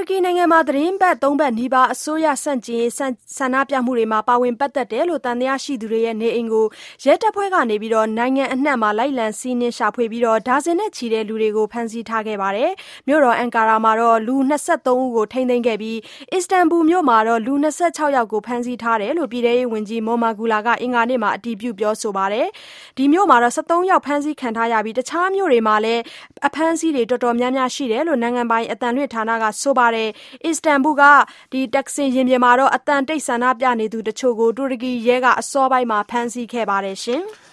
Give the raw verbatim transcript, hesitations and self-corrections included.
ရကီနိုင်ငံမှာသတင်းပတ်သုံးပတ်နီးပါးအစိုးရဆန့်ကျင်ရေးဆန္ဒပြမှုတွေမှာပါဝင်ပတ်သက်တယ်လို့သံသယရှိသူတွေရဲ့နေအိမ်ကိုရဲတပ်ဖွဲ့ကနေပြီးတော့နိုင်ငံအနှံ့မှာလိုက်လံစီးနင်းရှာဖွေပြီးတော့ဒါဇင်နဲ့ချီတဲ့လူတွေကိုဖမ်းဆီးထားခဲ့ပါတယ်။မြို့တော်အန်ကာရာမှာတော့လူ၂၃ဦးကိုထိန်းသိမ်းခဲ့ပြီးအစ္စတန်ဘူမြို့မှာတော့လူ၂၆ယောက်ကိုဖမ်းဆီးထားတယ်လို့ပြည်ထရေးဝန်ကြီးမော်မာဂူလာကအင်္ဂါနေ့မှာအတည်ပြုပြောဆိုပါတယ်။ဒီမြို့မှာတော့၁၃ယောက်ဖမ်းဆီးခံထားရပြီးတခြားမြို့တွေမှာလည်းအဖမ်းဆီးတွေတော်တော်များများရှိတယ်လို့နိုင်ငံပိုင်အသံလွှင့်ဌာနကဆိုပါတယ်။အစ္စတန်ဘူကဒီတက်ဆင်ရင်ပြင်မှာတော့အတန်တိတ်ဆန္ဒပြနေသူတချို့ကိုတူရကီရဲကအစောပိုင်းမှာဖမ်းဆီးခဲ့ပါတယ်ရှင်။